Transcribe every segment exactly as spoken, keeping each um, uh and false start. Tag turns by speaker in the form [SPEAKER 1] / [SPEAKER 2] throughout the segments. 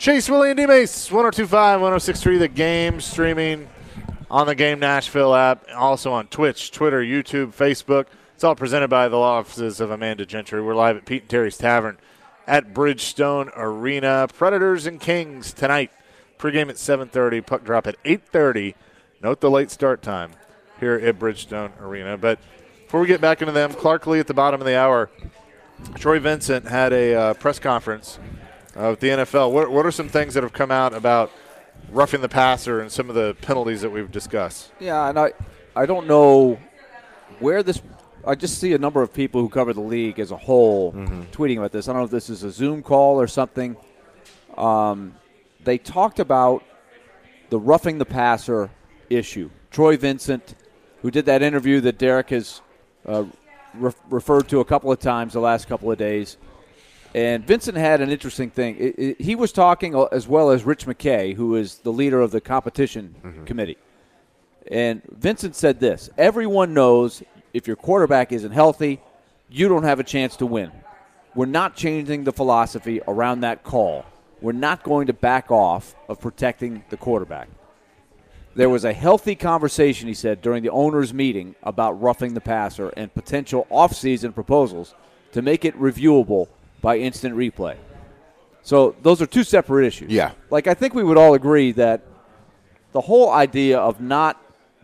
[SPEAKER 1] Chase, Willie, and D-Mace, one oh two point five, one oh six point three, The Game, streaming on the Game Nashville app, also on Twitch, Twitter, YouTube, Facebook. It's all presented by the law offices of Amanda Gentry. We're live at Pete and Terry's Tavern at Bridgestone Arena. Predators and Kings tonight. Pregame at seven thirty, puck drop at eight thirty. Note the late start time here at Bridgestone Arena. But before we get back into them, Clark Lee at the bottom of the hour. Troy Vincent had a uh, press conference uh, with the N F L. What, what are some things that have come out about roughing the passer and some of the penalties that we've discussed?
[SPEAKER 2] Yeah, and I, I don't know where this – I just see a number of people who cover the league as a whole mm-hmm. tweeting about this. I don't know if this is a Zoom call or something. Um, they talked about the roughing the passer issue. Troy Vincent, who did that interview that Derek has uh, re- referred to a couple of times the last couple of days. And Vincent had an interesting thing. It, it, he was talking as well as Rich McKay, who is the leader of the competition mm-hmm. committee. And Vincent said this: everyone knows if your quarterback isn't healthy, you don't have a chance to win. We're not changing the philosophy around that call. We're not going to back off of protecting the quarterback. There was a healthy conversation, he said, during the owners' meeting about roughing the passer and potential off-season proposals to make it reviewable by instant replay. So those are two separate issues.
[SPEAKER 3] Yeah.
[SPEAKER 2] Like, I think we would all agree that the whole idea of not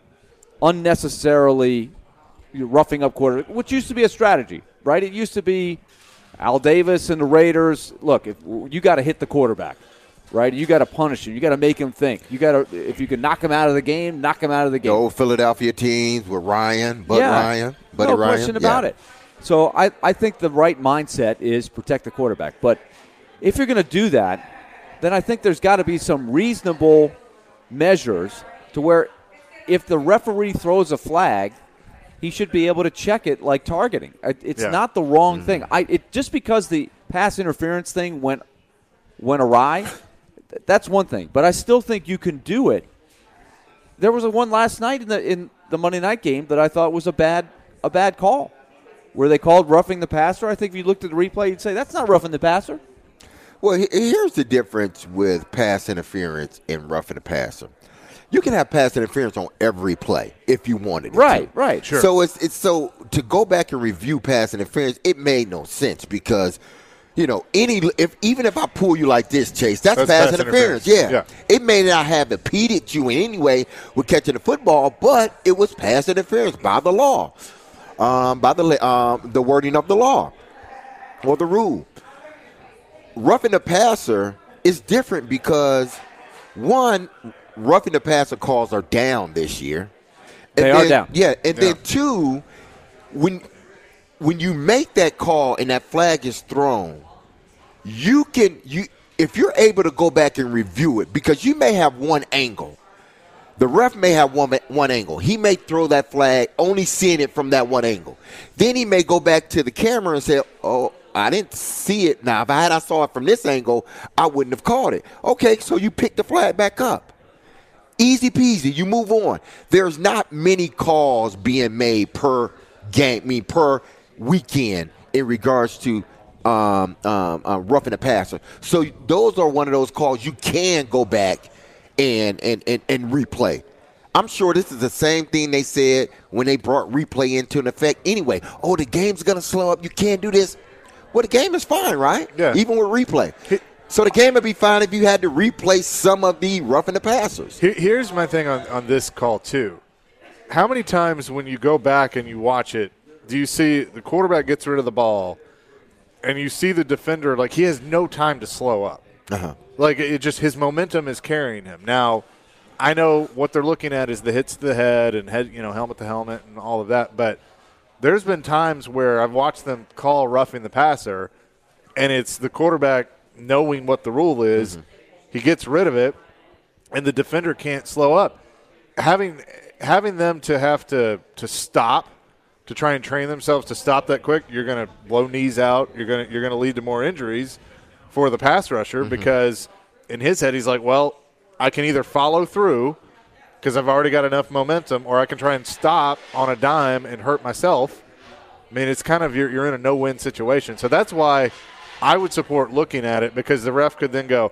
[SPEAKER 2] unnecessarily roughing up quarterback, which used to be a strategy, right? It used to be Al Davis and the Raiders. Look, if you got to hit the quarterback, right? You got to punish him. You got to make him think. You got to, if you can knock him out of the game, knock him out of the game.
[SPEAKER 3] The old Philadelphia teams with Ryan, Bud
[SPEAKER 2] yeah.
[SPEAKER 3] Ryan, Buddy
[SPEAKER 2] no
[SPEAKER 3] Ryan.
[SPEAKER 2] No question about
[SPEAKER 3] yeah.
[SPEAKER 2] it. So I, I think the right mindset is protect the quarterback. But if you're going to do that, then I think there's got to be some reasonable measures to where if the referee throws a flag, he should be able to check it like targeting. It's yeah. not the wrong mm-hmm. thing. I it just because the pass interference thing went went awry, that's one thing. But I still think you can do it. There was a one last night in the in the Monday night game that I thought was a bad a bad call, where they called roughing the passer. I think if you looked at the replay, you'd say that's not roughing the passer.
[SPEAKER 3] Well, here's the difference with pass interference and roughing the passer. You can have pass interference on every play if you wanted it
[SPEAKER 2] right,
[SPEAKER 3] to.
[SPEAKER 2] Right, right, sure.
[SPEAKER 3] So it's it's so to go back and review pass interference, it made no sense because, you know, any if even if I pull you like this, Chase, that's, that's pass, pass interference. interference. Yeah. yeah, it may not have impeded you in any way with catching the football, but it was pass interference by the law, um, by the um, the wording of the law or the rule. Roughing the passer is different because one. Roughing the passer calls are down this year.
[SPEAKER 2] And they
[SPEAKER 3] then,
[SPEAKER 2] are down.
[SPEAKER 3] Yeah, and
[SPEAKER 2] yeah.
[SPEAKER 3] then two, when when you make that call and that flag is thrown, you can you if you're able to go back and review it because you may have one angle. The ref may have one one angle. He may throw that flag only seeing it from that one angle. Then he may go back to the camera and say, "Oh, I didn't see it. Now, if I had I saw it from this angle, I wouldn't have called it." Okay, so you pick the flag back up. Easy peasy, you move on. There's not many calls being made per game, I mean per weekend in regards to um, um, uh, roughing the passer. So those are one of those calls you can go back and, and, and, and replay. I'm sure this is the same thing they said when they brought replay into an effect anyway. Oh, the game's going to slow up. You can't do this. Well, the game is fine, right?
[SPEAKER 1] Yeah.
[SPEAKER 3] Even with replay. So the game would be fine if you had to replace some of the roughing the passers.
[SPEAKER 1] Here's my thing on, on this call, too. How many times when you go back and you watch it, do you see the quarterback gets rid of the ball and you see the defender, like he has no time to slow up.
[SPEAKER 3] Uh-huh.
[SPEAKER 1] Like it just his momentum is carrying him. Now, I know what they're looking at is the hits to the head and head, you know, helmet to helmet and all of that, but there's been times where I've watched them call roughing the passer and it's the quarterback knowing what the rule is, mm-hmm. he gets rid of it, and the defender can't slow up. Having having them to have to to stop, to try and train themselves to stop that quick, you're going to blow knees out. You're going to you're going to lead to more injuries for the pass rusher mm-hmm. because in his head he's like, well, I can either follow through because I've already got enough momentum, or I can try and stop on a dime and hurt myself. I mean, it's kind of you're you're in a no-win situation. So that's why I would support looking at it because the ref could then go,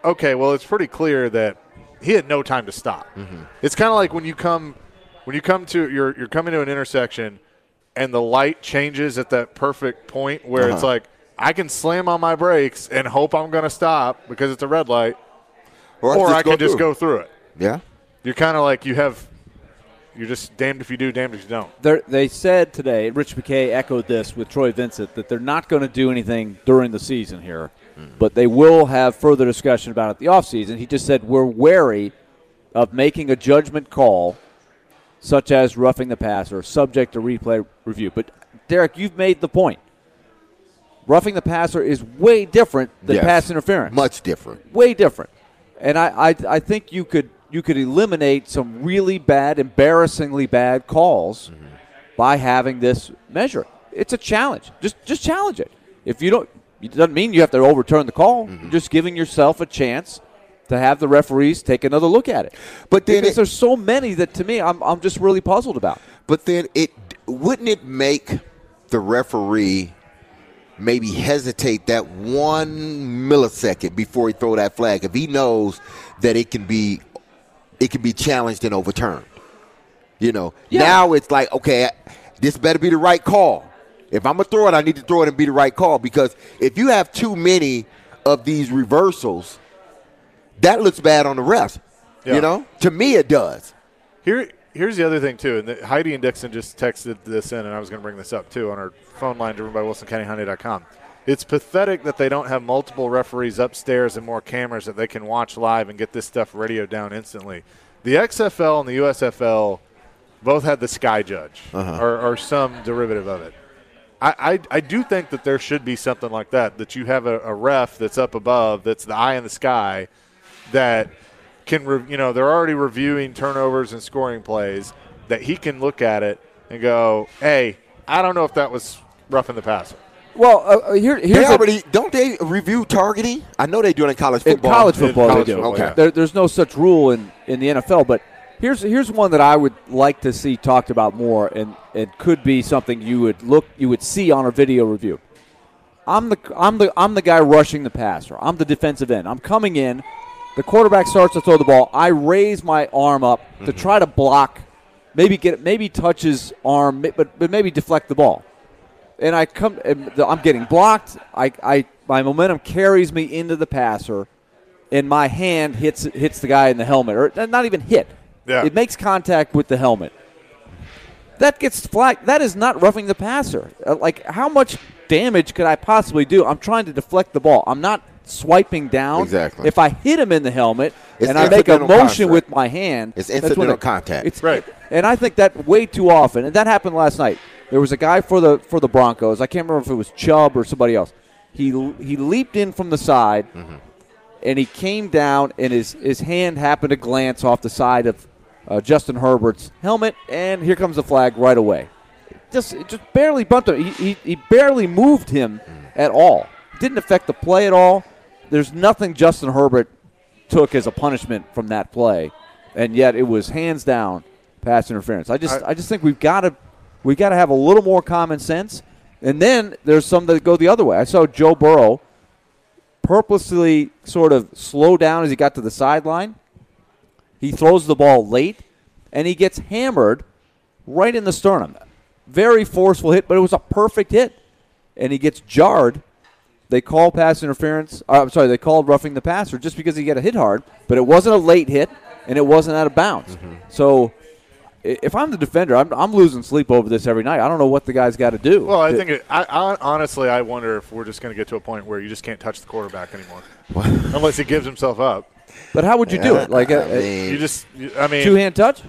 [SPEAKER 1] okay, well, it's pretty clear that he had no time to stop.
[SPEAKER 3] Mm-hmm.
[SPEAKER 1] It's kind of like when you come when you come to you're you're coming to an intersection and the light changes at that perfect point where
[SPEAKER 3] Uh-huh.
[SPEAKER 1] it's like I can slam on my brakes and hope I'm going to stop because it's a red light,
[SPEAKER 3] Or,
[SPEAKER 1] or
[SPEAKER 3] just
[SPEAKER 1] I
[SPEAKER 3] go
[SPEAKER 1] can just
[SPEAKER 3] through.
[SPEAKER 1] go through it.
[SPEAKER 3] Yeah.
[SPEAKER 1] You're kind of like you have you're just damned if you do, damned if you don't.
[SPEAKER 2] They're, they said today, Rich McKay echoed this with Troy Vincent, that they're not going to do anything during the season here, but they will have further discussion about it at the offseason. He just said we're wary of making a judgment call such as roughing the passer, subject to replay review. But, Derek, you've made the point. Roughing the passer is way different than
[SPEAKER 3] Yes.
[SPEAKER 2] pass interference.
[SPEAKER 3] Much different.
[SPEAKER 2] Way different. And I, I, I think you could you could eliminate some really bad, embarrassingly bad calls
[SPEAKER 3] Mm-hmm.
[SPEAKER 2] by having this measure. It's a challenge. Just just challenge it. If you don't, it doesn't mean you have to overturn the call.
[SPEAKER 3] Mm-hmm.
[SPEAKER 2] You're just giving yourself a chance to have the referees take another look at it.
[SPEAKER 3] But then
[SPEAKER 2] because
[SPEAKER 3] it-
[SPEAKER 2] there's so many that to me I'm I'm just really puzzled about.
[SPEAKER 3] But then it wouldn't it make the referee maybe hesitate that one millisecond before he throw that flag if he knows that it can be it can be challenged and overturned. You know,
[SPEAKER 2] Yeah.
[SPEAKER 3] now it's like, okay, this better be the right call. If I'm gonna throw it, I need to throw it and be the right call, because if you have too many of these reversals, that looks bad on the refs.
[SPEAKER 1] Yeah.
[SPEAKER 3] You know, to me it does.
[SPEAKER 1] Here, here's the other thing too, and the, Heidi and Dixon just texted this in, and I was going to bring this up too on our phone line driven by Wilson County Hyundai dot com. It's pathetic that they don't have multiple referees upstairs and more cameras that they can watch live and get this stuff radioed down instantly. The X F L and the U S F L both had the Sky Judge
[SPEAKER 3] Uh-huh.
[SPEAKER 1] or, or some derivative of it. I, I, I do think that there should be something like that, that you have a, a ref that's up above, that's the eye in the sky, that can, re, you know, they're already reviewing turnovers and scoring plays, that he can look at it and go, hey, I don't know if that was roughing the passer.
[SPEAKER 2] Well, uh, here, here's
[SPEAKER 3] They
[SPEAKER 2] a-
[SPEAKER 3] already don't they review targeting? I know they do it in college
[SPEAKER 2] in
[SPEAKER 3] football.
[SPEAKER 2] college football
[SPEAKER 1] college
[SPEAKER 2] they do.
[SPEAKER 1] football,
[SPEAKER 3] Okay.
[SPEAKER 1] yeah.
[SPEAKER 2] There, there's no such rule in, in the N F L, but here's here's one that I would like to see talked about more, and it could be something you would look you would see on a video review. I'm the I'm the I'm the guy rushing the passer. I'm the defensive end. I'm coming in. The quarterback starts to throw the ball. I raise my arm up to try to block, maybe get maybe touch his arm, but but maybe deflect the ball. And I come, and the- I'm getting blocked. I, I, my momentum carries me into the passer, and my hand hits hits the guy in the helmet, or not even hit.
[SPEAKER 1] Yeah.
[SPEAKER 2] It makes contact with the helmet. That gets flagged. That is not roughing the passer. Uh, Like, how much damage could I possibly do? I'm trying to deflect the ball. I'm not swiping down.
[SPEAKER 3] Exactly.
[SPEAKER 2] If I hit him in the helmet
[SPEAKER 3] It's
[SPEAKER 2] and I make a
[SPEAKER 3] incidental
[SPEAKER 2] motion
[SPEAKER 3] contact.
[SPEAKER 2] with my hand,
[SPEAKER 3] It's
[SPEAKER 2] that's when
[SPEAKER 3] incidental
[SPEAKER 2] it-
[SPEAKER 3] contact.
[SPEAKER 2] It's,
[SPEAKER 1] Right.
[SPEAKER 2] And I think that way too often, and that happened last night. There was a guy for the for the Broncos. I can't remember if it was Chubb or somebody else. He he leaped in from the side,
[SPEAKER 3] Mm-hmm.
[SPEAKER 2] and he came down, and his his hand happened to glance off the side of uh, Justin Herbert's helmet, and here comes the flag right away. Just it just barely bumped him. He, he he barely moved him at all. Didn't affect the play at all. There's nothing Justin Herbert took as a punishment from that play, and yet it was hands down pass interference. I just I,
[SPEAKER 1] I-
[SPEAKER 2] just think we've got to we got to have a little more common sense. And then there's some that go the other way. I saw Joe Burrow purposely sort of slow down as he got to the sideline. He throws the ball late, and he gets hammered right in the sternum. Very forceful hit, but it was a perfect hit. And he gets jarred. They call pass interference. Uh, I'm sorry, they called roughing the passer just because he got a hit hard, but it wasn't a late hit, and it wasn't out of bounds.
[SPEAKER 3] Mm-hmm.
[SPEAKER 2] So i- if I'm the defender, I'm, I'm losing sleep over this every night. I don't know what the guy's got to do.
[SPEAKER 1] Well, I
[SPEAKER 2] to-
[SPEAKER 1] think it, I, I honestly, I wonder if we're just going to get to a point where you just can't touch the quarterback anymore, unless he gives himself up.
[SPEAKER 2] But how would you do it? Like
[SPEAKER 3] I
[SPEAKER 2] a,
[SPEAKER 3] mean,
[SPEAKER 1] You just, you- I mean,
[SPEAKER 2] two hand touch?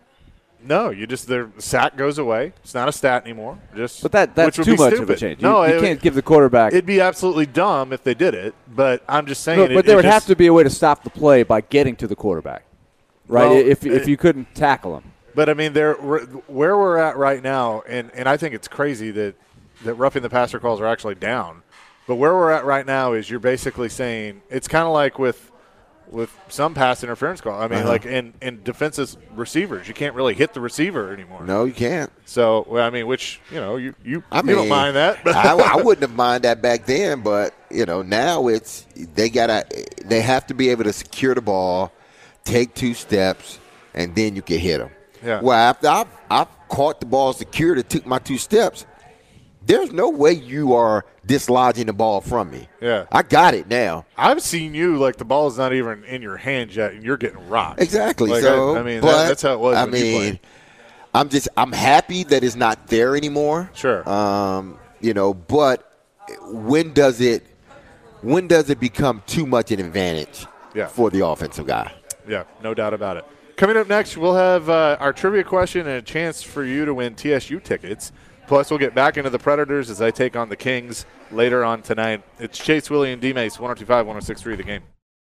[SPEAKER 1] no, you just the sack goes away. It's not a stat anymore. Just,
[SPEAKER 2] But that that's
[SPEAKER 1] which would
[SPEAKER 2] too
[SPEAKER 1] be
[SPEAKER 2] much of a
[SPEAKER 1] stupid.
[SPEAKER 2] change.
[SPEAKER 1] No,
[SPEAKER 2] you, you
[SPEAKER 1] it-
[SPEAKER 2] can't give the quarterback.
[SPEAKER 1] It'd be absolutely dumb if they did it, but I'm just saying.
[SPEAKER 2] No,
[SPEAKER 1] it,
[SPEAKER 2] but there
[SPEAKER 1] it
[SPEAKER 2] would have
[SPEAKER 1] just-
[SPEAKER 2] to be a way to stop the play by getting to the quarterback, right?
[SPEAKER 1] Well,
[SPEAKER 2] if if
[SPEAKER 1] it-
[SPEAKER 2] you couldn't tackle him.
[SPEAKER 1] But I mean, there where we're at right now, and, and I think it's crazy that that roughing the passer calls are actually down. But where we're at right now is you're basically saying it's kind of like with with some pass interference call. I mean,
[SPEAKER 3] Uh-huh.
[SPEAKER 1] like in, in defensive receivers, you can't really hit the receiver anymore.
[SPEAKER 3] No, you can't.
[SPEAKER 1] So, well, I mean, which, you know, you, you,
[SPEAKER 3] I
[SPEAKER 1] you
[SPEAKER 3] mean,
[SPEAKER 1] don't mind that.
[SPEAKER 3] I, I wouldn't have minded that back then, but, you know, now it's they gotta they have to be able to secure the ball, take two steps, and then you can hit them.
[SPEAKER 1] Yeah.
[SPEAKER 3] Well, after I've, I've caught the ball secured and took my two steps, there's no way you are dislodging the ball from me.
[SPEAKER 1] Yeah.
[SPEAKER 3] I got it now.
[SPEAKER 1] I've seen you, like, the ball's not even in your hands yet, and you're getting rocked.
[SPEAKER 3] Exactly.
[SPEAKER 1] Like,
[SPEAKER 3] so,
[SPEAKER 1] I, I mean,
[SPEAKER 3] but,
[SPEAKER 1] that, that's how it was
[SPEAKER 3] I
[SPEAKER 1] when you
[SPEAKER 3] mean,
[SPEAKER 1] played.
[SPEAKER 3] I'm just I'm happy that it's not there anymore.
[SPEAKER 1] Sure.
[SPEAKER 3] Um, you know, but when does it when does it become too much an advantage
[SPEAKER 1] Yeah.
[SPEAKER 3] for the offensive guy?
[SPEAKER 1] Yeah, no doubt about it. Coming up next, we'll have uh, our trivia question and a chance for you to win T S U tickets. Plus, we'll get back into the Predators as they take on the Kings later on tonight. It's Chase, Willie, and D-Mace, one oh two point five, one oh six point three, The Game.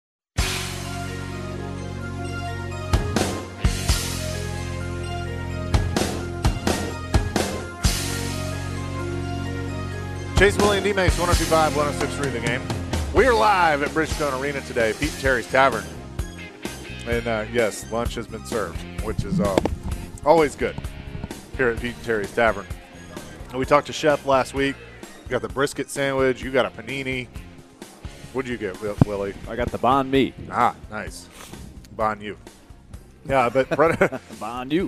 [SPEAKER 1] Chase, Willie, and D-Mace, one oh two point five, one oh six point three, The Game. We are live at Bridgestone Arena today, Pete and Terry's Tavern. And, uh, yes, lunch has been served, which is uh, always good here at Pete and Terry's Tavern. And we talked to Chef last week. You got the brisket sandwich. You got a panini. What'd you get, Will- Willie?
[SPEAKER 2] I got the bond me.
[SPEAKER 1] Ah, nice. Bon you. Yeah, but Pred-
[SPEAKER 2] Bond you.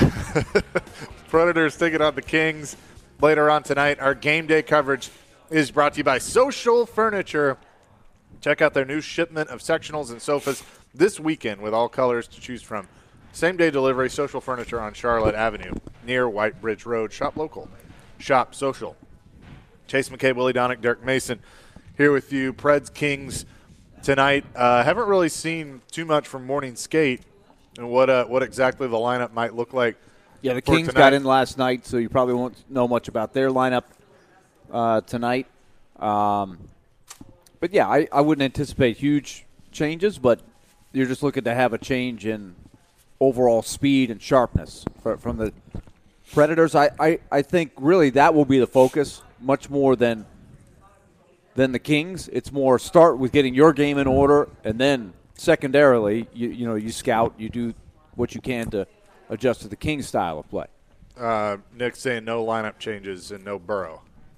[SPEAKER 1] Predators taking on the Kings later on tonight. Our game day coverage is brought to you by Social Furniture. Check out their new shipment of sectionals and sofas this weekend with all colors to choose from. Same-day delivery, Social Furniture on Charlotte Avenue near White Bridge Road. Shop local. Shop social. Chase McKay, Willie Donick, Derek Mason here with you. Preds Kings tonight. Uh, haven't really seen too much from morning skate and what uh, what exactly the lineup might look like.
[SPEAKER 2] Yeah, the
[SPEAKER 1] for
[SPEAKER 2] Kings
[SPEAKER 1] tonight.
[SPEAKER 2] got in last night, so you probably won't know much about their lineup uh, tonight. Um, but, yeah, I, I wouldn't anticipate huge changes, but you're just looking to have a change in overall speed and sharpness for, from the Predators. I, I, I think really that will be the focus much more than than the Kings. It's more start with getting your game in order, and then secondarily, you, you know, you scout, you do what you can to adjust to the Kings style of play.
[SPEAKER 1] Uh, Nick saying no lineup changes and no Burrow.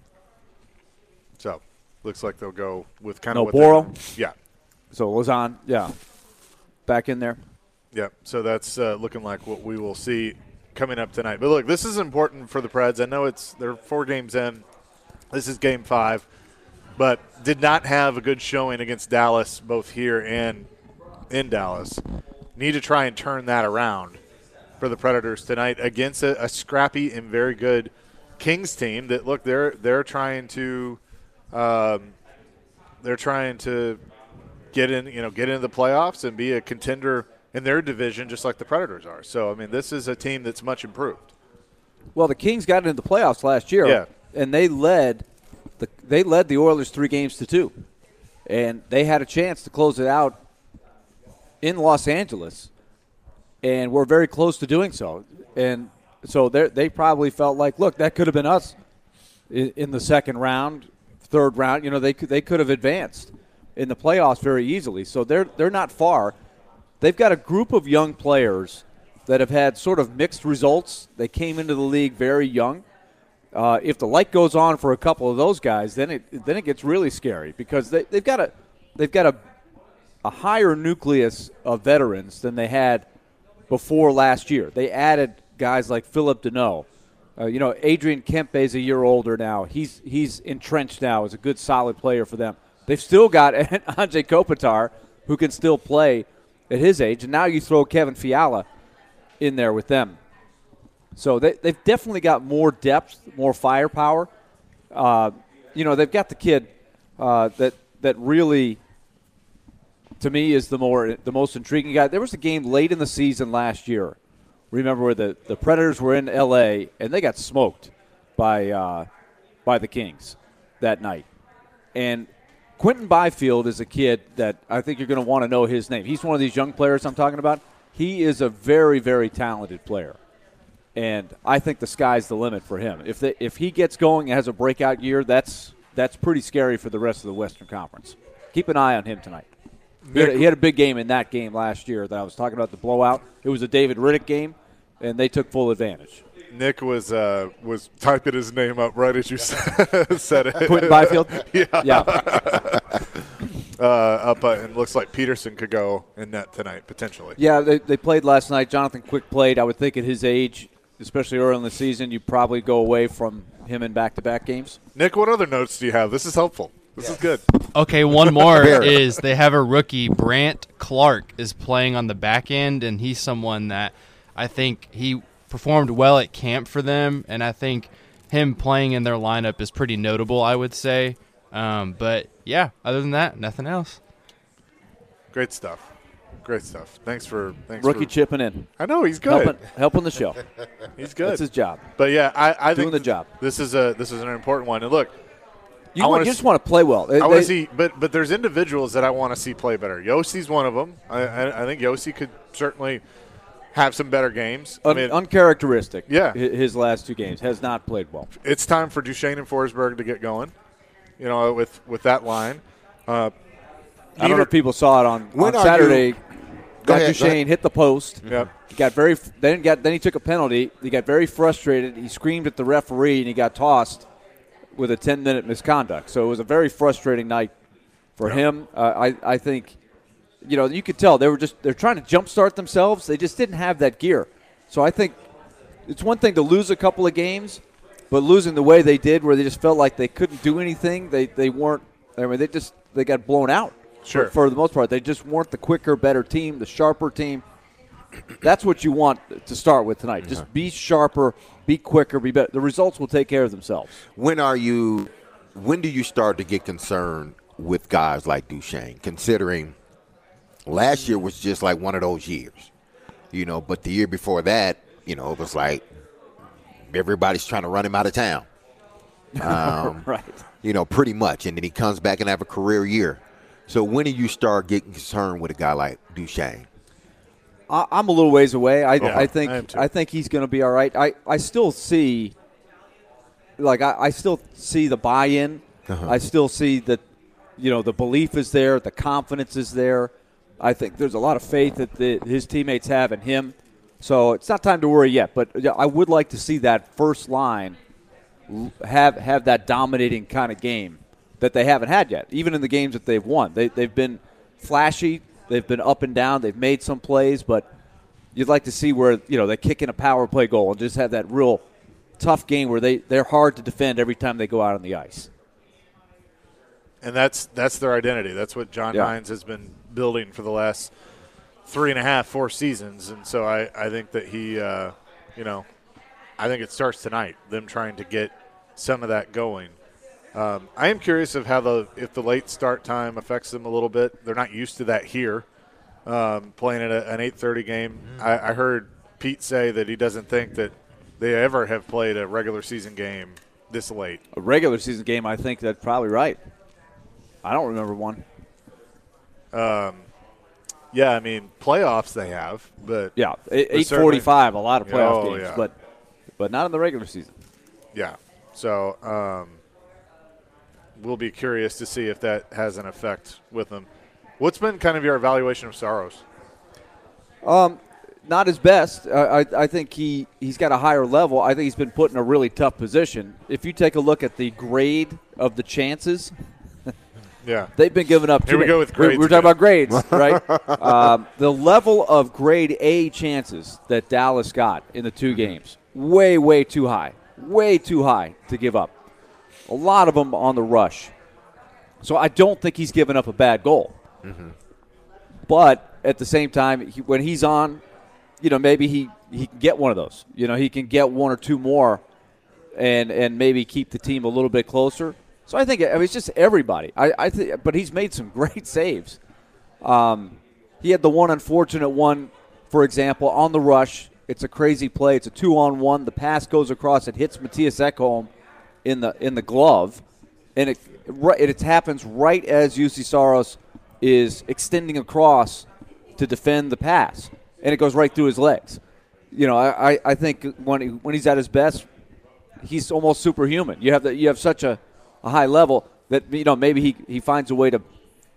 [SPEAKER 1] So, looks like they'll go with kind of
[SPEAKER 2] No
[SPEAKER 1] what
[SPEAKER 2] Burrow?
[SPEAKER 1] they're- Yeah.
[SPEAKER 2] So Lausanne, yeah, back in there.
[SPEAKER 1] Yep. So that's uh, looking like what we will see coming up tonight. But look, this is important for the Preds. I know it's they're four games in. This is game five, but did not have a good showing against Dallas, both here and in Dallas. Need to try and turn that around for the Predators tonight against a, a scrappy and very good Kings team. That look, they're they're trying to um, they're trying to get in, you know, get into the playoffs and be a contender in their division, just like the Predators are. So, I mean, this is a team that's much improved.
[SPEAKER 2] Well, the Kings got into the playoffs last year,
[SPEAKER 1] Yeah.
[SPEAKER 2] and they led the they led the Oilers three games to two, and they had a chance to close it out in Los Angeles, and were very close to doing so. And so they they probably felt like, look, that could have been us in, in the second round, third round. You know, they could they could have advanced in the playoffs very easily. So they're they're not far. They've got a group of young players that have had sort of mixed results. They came into the league very young. Uh, if the light goes on for a couple of those guys, then it then it gets really scary because they, they've got a they've got a a higher nucleus of veterans than they had before last year. They added guys like Philip Deneau. Uh, you know, Adrian Kempe is a year older now. He's he's entrenched now as a good, solid player for them. They've still got Anze Kopitar, who can still play at his age, and now you throw Kevin Fiala in there with them. So they, they've definitely got more depth, more firepower. Uh, you know, they've got the kid uh, that that really, to me, is the more the most intriguing guy. There was a game late in the season last year. Remember where the, the Predators were in L A and they got smoked by uh, by the Kings that night. And Quentin Byfield is a kid that I think you're going to want to know his name. He's one of these young players I'm talking about. He is a very, very talented player. And I think the sky's the limit for him. If they, if he gets going and has a breakout year, that's that's pretty scary for the rest of the Western Conference. Keep an eye on him tonight. He had, a, he had a big game in that game last year that I was talking about, the blowout. It was a David Riddick game, and they took full advantage.
[SPEAKER 1] Nick was uh, was typing his name up right as you said it.
[SPEAKER 2] Quentin Byfield?
[SPEAKER 1] Yeah.
[SPEAKER 2] Yeah.
[SPEAKER 1] uh, up, uh, and it looks like Peterson could go in net tonight, potentially.
[SPEAKER 2] Yeah, they, they played last night. Jonathan Quick played. I would think at his age, especially early in the season, you probably go away from him in back-to-back games.
[SPEAKER 1] Nick, what other notes do you have? This is helpful. This is good.
[SPEAKER 4] Okay, one more is they have a rookie, Brant Clark, is playing on the back end, and he's someone that I think he performed well at camp for them, and I think him playing in their lineup is pretty notable, I would say. Um, but, yeah, other than that, nothing else.
[SPEAKER 1] Great stuff. Great stuff. Thanks for thanks
[SPEAKER 2] Rookie
[SPEAKER 1] for,
[SPEAKER 2] chipping in.
[SPEAKER 1] I know he's good.
[SPEAKER 2] Helping, helping the show.
[SPEAKER 1] He's good.
[SPEAKER 2] That's his job.
[SPEAKER 1] But yeah, I, I
[SPEAKER 2] Doing
[SPEAKER 1] think
[SPEAKER 2] the job.
[SPEAKER 1] This is a this is an important one. And look,
[SPEAKER 2] You,
[SPEAKER 1] I
[SPEAKER 2] want,
[SPEAKER 1] wanna
[SPEAKER 2] you just
[SPEAKER 1] see-
[SPEAKER 2] want to play well. They-
[SPEAKER 1] I want
[SPEAKER 2] they-
[SPEAKER 1] to see, but but there's individuals that I want to see play better. Yossi's one of them. I, I, I think Yossi could certainly have some better games. I
[SPEAKER 2] un-
[SPEAKER 1] mean,
[SPEAKER 2] uncharacteristic.
[SPEAKER 1] Yeah.
[SPEAKER 2] hi- His last two games has not played well.
[SPEAKER 1] it's time for Duchesne and Forsberg to get going. You know, with with that line. Uh,
[SPEAKER 2] I don't know if people saw it on,
[SPEAKER 3] When
[SPEAKER 2] on
[SPEAKER 3] are
[SPEAKER 2] Saturday.
[SPEAKER 3] you- Go
[SPEAKER 2] Got
[SPEAKER 3] ahead, go
[SPEAKER 2] Duchesne
[SPEAKER 3] ahead.
[SPEAKER 2] hit the post.
[SPEAKER 1] Yep.
[SPEAKER 2] He got very. Then got. Then he took a penalty. He got very frustrated. He screamed at the referee, and he got tossed with a ten-minute misconduct. So it was a very frustrating night for him. Uh, I. I think, you know, you could tell they were just they're trying to jumpstart themselves. They just didn't have that gear. So I think it's one thing to lose a couple of games, but losing the way they did, where they just felt like they couldn't do anything. They they weren't. I mean, they just they got blown out.
[SPEAKER 1] Sure.
[SPEAKER 2] For, for the most part, they just weren't the quicker, better team, the sharper team. That's what you want to start with tonight. Just be sharper, be quicker, be better. The results will take care of themselves.
[SPEAKER 3] When are you? When do you start to get concerned with guys like Duchesne? Considering last year was just like one of those years, you know. But the year before that, you know, it was like everybody's trying to run him out of town. Um,
[SPEAKER 2] Right.
[SPEAKER 3] You know, pretty much, and then he comes back and have a career year. So when do you start getting concerned with a guy like Duchesne?
[SPEAKER 2] I, I'm a little ways away. I,
[SPEAKER 1] Yeah,
[SPEAKER 2] I think
[SPEAKER 1] I am too.
[SPEAKER 2] I think he's going to be all right. I, I still see, like I, I still see the buy-in.
[SPEAKER 3] Uh-huh.
[SPEAKER 2] I still see that, you know, the belief is there, the confidence is there. I think there's a lot of faith that the, his teammates have in him. So it's not time to worry yet. But yeah, I would like to see that first line l- have have that dominating kind of game that they haven't had yet, even in the games that they've won. They, they've been flashy. They've been up and down. They've made some plays, but you'd like to see where, you know, they kick in a power play goal and just have that real tough game where they, they're hard to defend every time they go out on the ice.
[SPEAKER 1] and that's that's their identity. That's what John
[SPEAKER 2] Yeah.
[SPEAKER 1] Hines has been building for the last three and a half, four seasons. And so I, I think that he, uh, you know, I think it starts tonight, them trying to get some of that going. Um, I am curious of how the if the late start time affects them a little bit. They're not used to that here, um, playing at a, an eight thirty game. I, I heard Pete say that he doesn't think that they ever have played a regular season game this late.
[SPEAKER 2] A regular season game, I think that's probably right. I don't remember one.
[SPEAKER 1] Yeah, I mean playoffs they have, but
[SPEAKER 2] Yeah, eight
[SPEAKER 1] certainly-
[SPEAKER 2] forty-five, a lot of playoff
[SPEAKER 1] Oh,
[SPEAKER 2] games,
[SPEAKER 1] yeah.
[SPEAKER 2] but but not in the regular season.
[SPEAKER 1] yeah. So um, we'll be curious to see if that has an effect with them. What's been kind of your evaluation of Saros?
[SPEAKER 2] Not his best. I, I, I think he, he's got a higher level. I think he's been put in a really tough position. If you take a look at the grade of the chances,
[SPEAKER 1] Yeah.
[SPEAKER 2] they've been giving up.
[SPEAKER 1] Here
[SPEAKER 2] too
[SPEAKER 1] we
[SPEAKER 2] many-
[SPEAKER 1] go with
[SPEAKER 2] We're,
[SPEAKER 1] grades
[SPEAKER 2] we're talking
[SPEAKER 1] again.
[SPEAKER 2] about grades, right? um, the level of grade A chances that Dallas got in the two games, way, way too high. Way too high to give up. A lot of them on the rush. So I don't think he's given up a bad goal. But at the same time, he, when he's on, you know, maybe he, he can get one of those. You know, he can get one or two more and and maybe keep the team a little bit closer. So I think I mean, it's just everybody. I, I think, but he's made some great saves. Um, he had the one unfortunate one, for example, on the rush. It's a crazy play. It's a two-on-one. The pass goes across. It hits Matthias Ekholm in the in the glove, and it it, it happens right as U C Saros is extending across to defend the pass, and it goes right through his legs. You know, I, I, I think when he, when he's at his best, he's almost superhuman. You have the, you have such a, a high level that, you know, maybe he, he finds a way to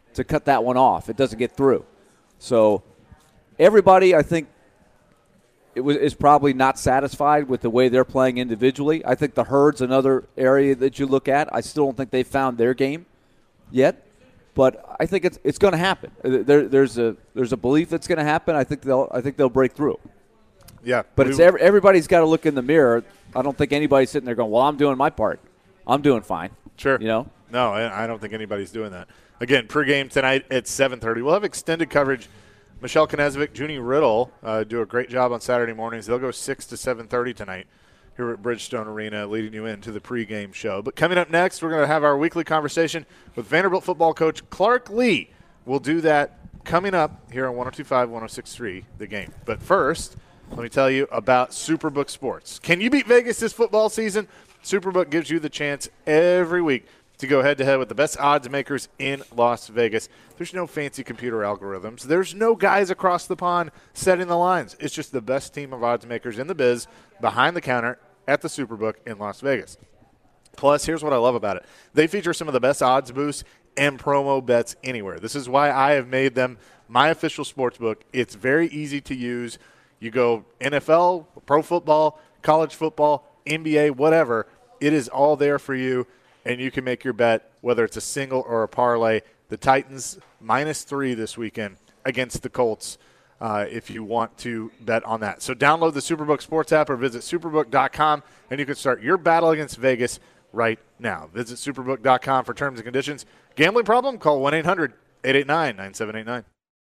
[SPEAKER 2] to cut that one off. It doesn't get through. So everybody, I think, it was is probably not satisfied with the way they're playing individually. I think the Herd's another area that you look at. I still don't think they found their game yet, but I think it's it's going to happen. There, there's a there's a belief it's going to happen. I think they'll I think they'll break through.
[SPEAKER 1] Yeah,
[SPEAKER 2] but it's every, everybody's got to look in the mirror. I don't think anybody's sitting there going, "Well, I'm doing my part. I'm doing fine."
[SPEAKER 1] Sure.
[SPEAKER 2] You know?
[SPEAKER 1] No, I don't think anybody's doing that. Again, pregame tonight at seven thirty. We'll have extended coverage. Michelle Knezovic, Junie Riddle uh, do a great job on Saturday mornings. They'll go six to seven thirty tonight here at Bridgestone Arena, leading you into the pregame show. But coming up next, we're going to have our weekly conversation with Vanderbilt football coach Clark Lea. We'll do that coming up here on one oh two point five, one oh six point three, The Game. But first, let me tell you about Superbook Sports. Can you beat Vegas this football season? Superbook gives you the chance every week to go head-to-head with the best odds makers in Las Vegas. There's no fancy computer algorithms. There's no guys across the pond setting the lines. It's just the best team of odds makers in the biz behind the counter at the Superbook in Las Vegas. Plus, here's what I love about it. They feature some of the best odds boosts and promo bets anywhere. This is why I have made them my official sportsbook. It's very easy to use. You go N F L, pro football, college football, N B A, whatever. It is all there for you. And you can make your bet, whether it's a single or a parlay. The Titans minus three this weekend against the Colts uh, if you want to bet on that. So download the Superbook Sports app or visit superbook dot com, and you can start your battle against Vegas right now. Visit superbook dot com for terms and conditions. Gambling problem? Call one eight hundred eight eight nine nine seven eight nine.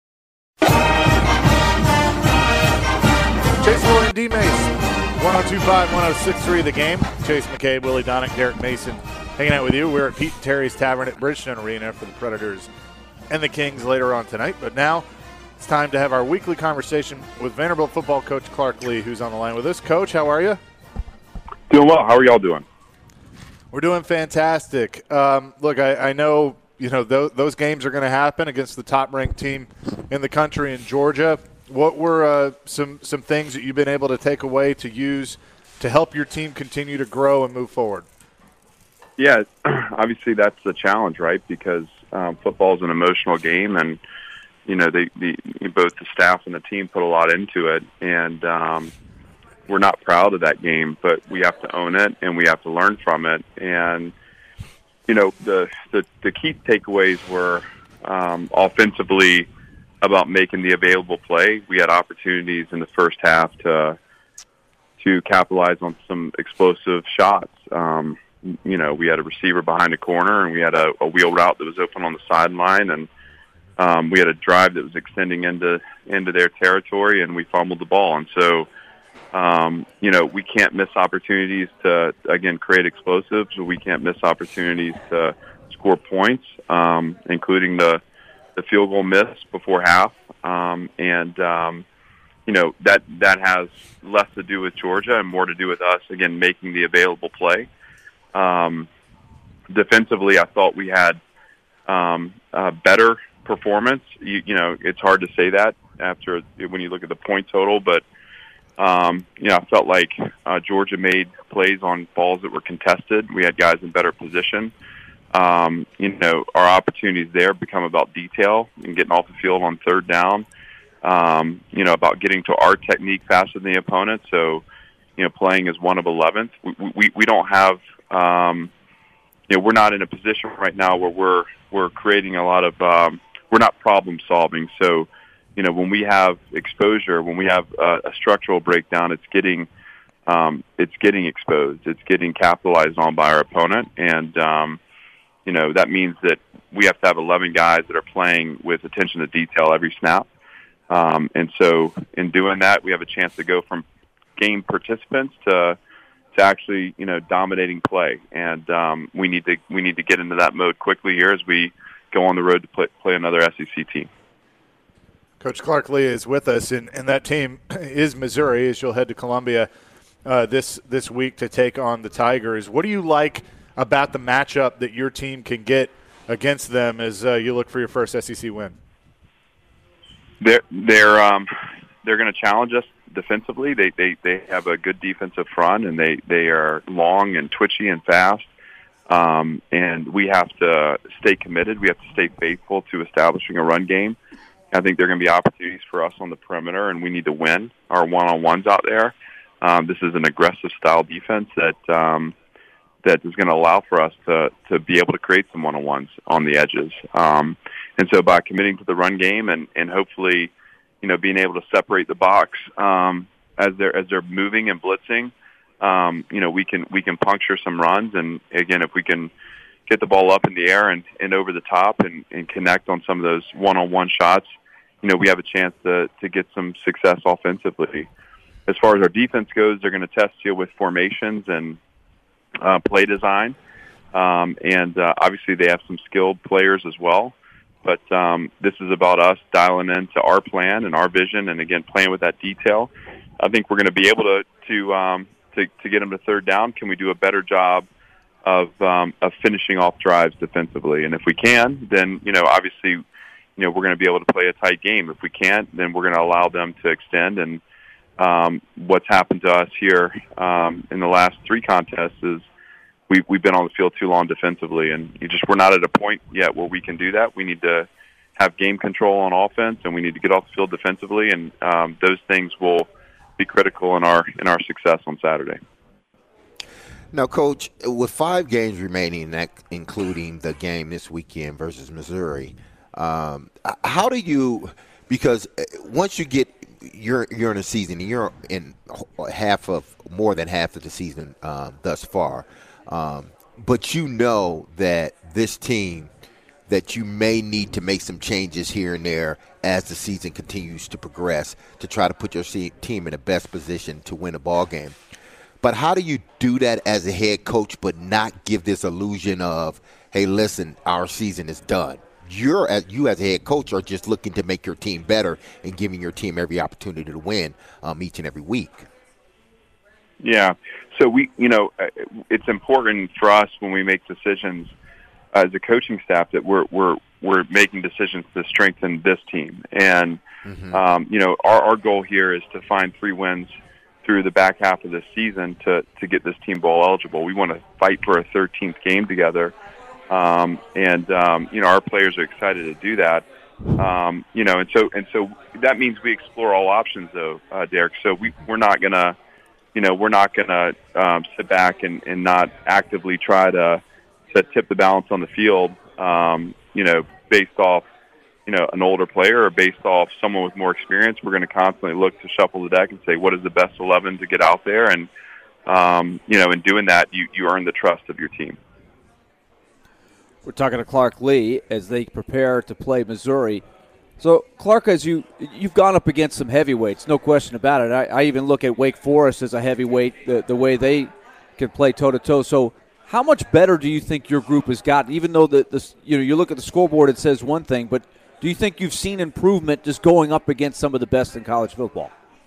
[SPEAKER 1] Chase Willie and D. Mace, one oh two point five, one oh six point three The Game. Chase McCabe, Willie Donick, Derek Mason. Hanging out with you. We're at Pete and Terry's Tavern at Bridgestone Arena for the Predators and the Kings later on tonight. But now it's time to have our weekly conversation with Vanderbilt football coach Clark Lea, who's on the line with us. Coach, how are you?
[SPEAKER 5] Doing well. How are y'all doing?
[SPEAKER 1] We're doing fantastic. Um, look, I, I know you know th- those games are going to happen against the top-ranked team in the country in Georgia. What were uh, some some things that you've been able to take away to use to help your team continue to grow and move forward?
[SPEAKER 5] Yeah, obviously that's the challenge, right? Because um, football is an emotional game, and you know, they, the both the staff and the team put a lot into it, and um, we're not proud of that game, but we have to own it and we have to learn from it. And you know, the the, the key takeaways were um, offensively about making the available play. We had opportunities in the first half to to capitalize on some explosive shots. Um, You know, we had a receiver behind the corner, and we had a, a wheel route that was open on the sideline, and um, we had a drive that was extending into into their territory, and we fumbled the ball. And so, um, you know, we can't miss opportunities to, again, create explosives. We can't miss opportunities to score points, um, including the, the field goal miss before half. Um, and, um, you know, that, that has less to do with Georgia and more to do with us, again, making the available play. Um, defensively, I thought we had um, a better performance. You, you know, it's hard to say that after when you look at the point total, but um, you know, I felt like uh, Georgia made plays on balls that were contested. We had guys in better position. Um, you know, our opportunities there become about detail and getting off the field on third down. Um, you know, about getting to our technique faster than the opponent. So, you know, playing as one of eleventh. We we, we don't have. Um, you know, we're not in a position right now where we're we're creating a lot of um, we're not problem solving. So, you know, when we have exposure, when we have uh, a structural breakdown, it's getting um, it's getting exposed. It's getting capitalized on by our opponent, and um, you know that means that we have to have eleven guys that are playing with attention to detail every snap. Um, and so, in doing that, we have a chance to go from game participants to to actually, you know, dominating play, and um, we need to we need to get into that mode quickly here as we go on the road to play, play another S E C team.
[SPEAKER 1] Coach Clark Lea is with us, and, and that team is Missouri, as you'll head to Columbia uh, this this week to take on the Tigers. What do you like about the matchup that your team can get against them as uh, you look for your first S E C win?
[SPEAKER 5] They're they're um, they're going to challenge us defensively. They, they they have a good defensive front, and they, they are long and twitchy and fast. Um, and we have to stay committed. We have to stay faithful to establishing a run game. I think there are going to be opportunities for us on the perimeter, and we need to win our one-on-ones out there. Um, this is an aggressive style defense that um, that is going to allow for us to to be able to create some one-on-ones on the edges. Um, and so by committing to the run game and, and hopefully, you know, being able to separate the box um, as they're as they're moving and blitzing, um, you know, we can we can puncture some runs. And again, if we can get the ball up in the air and, and over the top and, and connect on some of those one-on-one shots, you know, we have a chance to to get some success offensively. As far as our defense goes, they're going to test you with formations and uh, play design. Um, and uh, obviously they have some skilled players as well. But um, this is about us dialing into our plan and our vision and, again, playing with that detail. I think we're going to be able to to, um, to to get them to third down. Can we do a better job of um, of finishing off drives defensively? And if we can, then, you know, obviously, you know, we're going to be able to play a tight game. If we can't, then we're going to allow them to extend. And um, what's happened to us here um, in the last three contests is we've, we've been on the field too long defensively, and you just we're not at a point yet where we can do that. We need to have game control on offense, and we need to get off the field defensively, and um, those things will be critical in our in our success on Saturday.
[SPEAKER 3] Now, Coach, with five games remaining, that including the game this weekend versus Missouri, um, how do you – because once you get – you're you're in a season, and you're in half of – more than half of the season um, thus far, um, but you know that this team – that you may need to make some changes here and there as the season continues to progress to try to put your team in the best position to win a ball game. But how do you do that as a head coach but not give this illusion of, hey, listen, our season is done? You're as you as a head coach are just looking to make your team better and giving your team every opportunity to win um, each and every week.
[SPEAKER 5] Yeah. So we, you know, it's important for us when we make decisions as a coaching staff that we're we're we're making decisions to strengthen this team. And mm-hmm. um, you know, our, our goal here is to find three wins through the back half of this season to to get this team bowl eligible. We want to fight for a thirteenth game together, um, and um, you know, our players are excited to do that. Um, you know, and so and so that means we explore all options, though, uh, Derek. So we we're not gonna, you know, we're not gonna um, sit back and, and not actively try to. that tip the balance on the field, um, you know, based off, you know, an older player or based off someone with more experience. We're going to constantly look to shuffle the deck and say, what is the best eleven to get out there? And, um, you know, in doing that, you, you earn the trust of your team.
[SPEAKER 2] We're talking to Clark Lea as they prepare to play Missouri. So, Clark, as you, you've gone up against some heavyweights, no question about it. I, I even look at Wake Forest as a heavyweight, the, the way they can play toe-to-toe. So, how much better do you think your group has gotten? Even though the, the you know you look at the scoreboard, it says one thing, but do you think you've seen improvement just going up against some of the best in college football?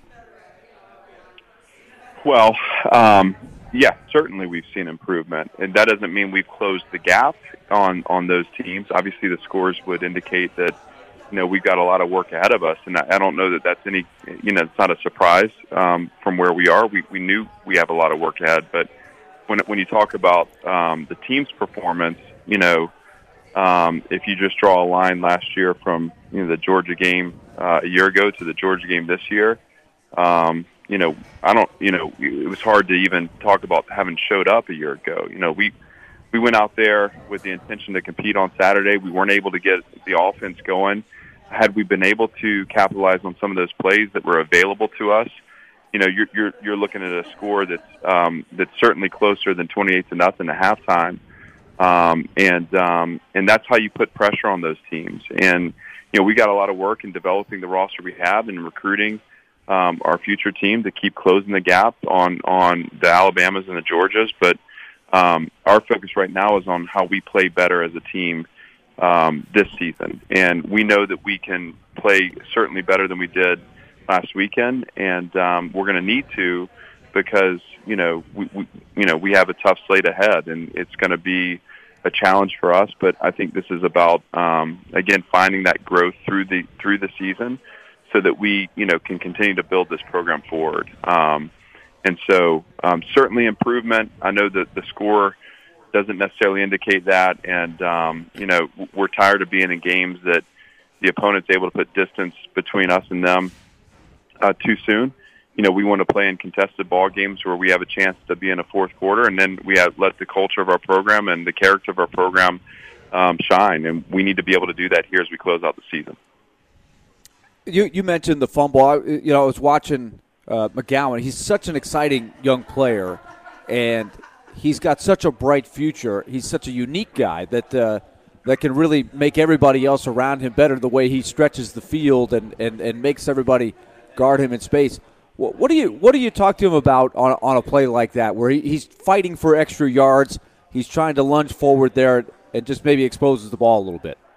[SPEAKER 5] Well, um, yeah, certainly we've seen improvement, and that doesn't mean we've closed the gap on on those teams. Obviously, the scores would indicate that you know we've got a lot of work ahead of us, and I don't know that that's any you know it's not a surprise um, from where we are. We we knew we have a lot of work ahead, but When when you talk about um, the team's performance, you know, um, if you just draw a line last year from you know the Georgia game uh, a year ago to the Georgia game this year, um, you know, I don't, you know, it was hard to even talk about having showed up a year ago. You know, we we went out there with the intention to compete on Saturday. We weren't able to get the offense going. Had we been able to capitalize on some of those plays that were available to us, you know, you're you're you're looking at a score that's um, that's certainly closer than twenty-eight to nothing at halftime, um, and um, and that's how you put pressure on those teams. And you know, we got a lot of work in developing the roster we have and recruiting um, our future team to keep closing the gap on on the Alabamas and the Georgias. But um, our focus right now is on how we play better as a team um, this season, and we know that we can play certainly better than we did last weekend, and um, we're going to need to because you know we, we you know we have a tough slate ahead, and it's going to be a challenge for us. But I think this is about um, again finding that growth through the through the season, so that we you know can continue to build this program forward. Um, and so um, certainly improvement. I know that the score doesn't necessarily indicate that. And, um, you know, we're tired of being in games that the opponent's able to put distance between us and them uh, too soon. You know, we want to play in contested ball games where we have a chance to be in a fourth quarter, and then we have let the culture of our program and the character of our program um, shine. And we need to be able to do that here as we close out the season.
[SPEAKER 2] You you mentioned the fumble. I, you know, I was watching uh, McGowan. He's such an exciting young player, and he's got such a bright future. He's such a unique guy that uh, that can really make everybody else around him better the way he stretches the field and, and, and makes everybody guard him in space. What, what do you what do you talk to him about on, on a play like that where he, he's fighting for extra yards, he's trying to lunge forward there and just maybe exposes the ball a little bit?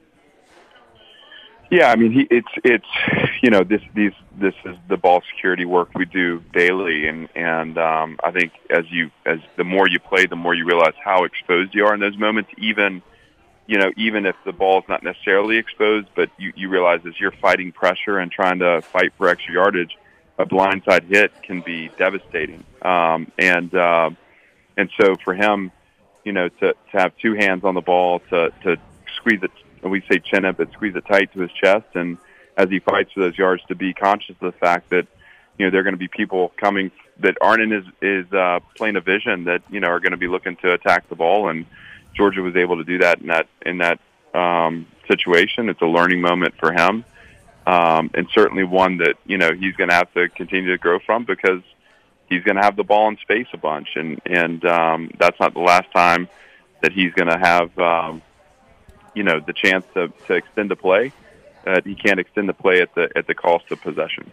[SPEAKER 5] Yeah, I mean, he, it's it's you know this these this is the ball security work we do daily, and and um, I think as you as the more you play, the more you realize how exposed you are in those moments. Even you know even if the ball is not necessarily exposed, but you, you realize as you're fighting pressure and trying to fight for extra yardage, a blindside hit can be devastating. Um, and uh, and so for him, you know, to to have two hands on the ball, to to squeeze it. We say chin it, but squeeze it tight to his chest. And as he fights for those yards, to be conscious of the fact that, you know, there are going to be people coming that aren't in his, his uh, plane of vision that, you know, are going to be looking to attack the ball. And Georgia was able to do that in that, in that um, situation. It's a learning moment for him. Um, and certainly one that, you know, he's going to have to continue to grow from because he's going to have the ball in space a bunch. And, and um, that's not the last time that he's going to have, um, you know, the chance to, to extend the play. Uh, he can't extend the play at the at the cost of possession.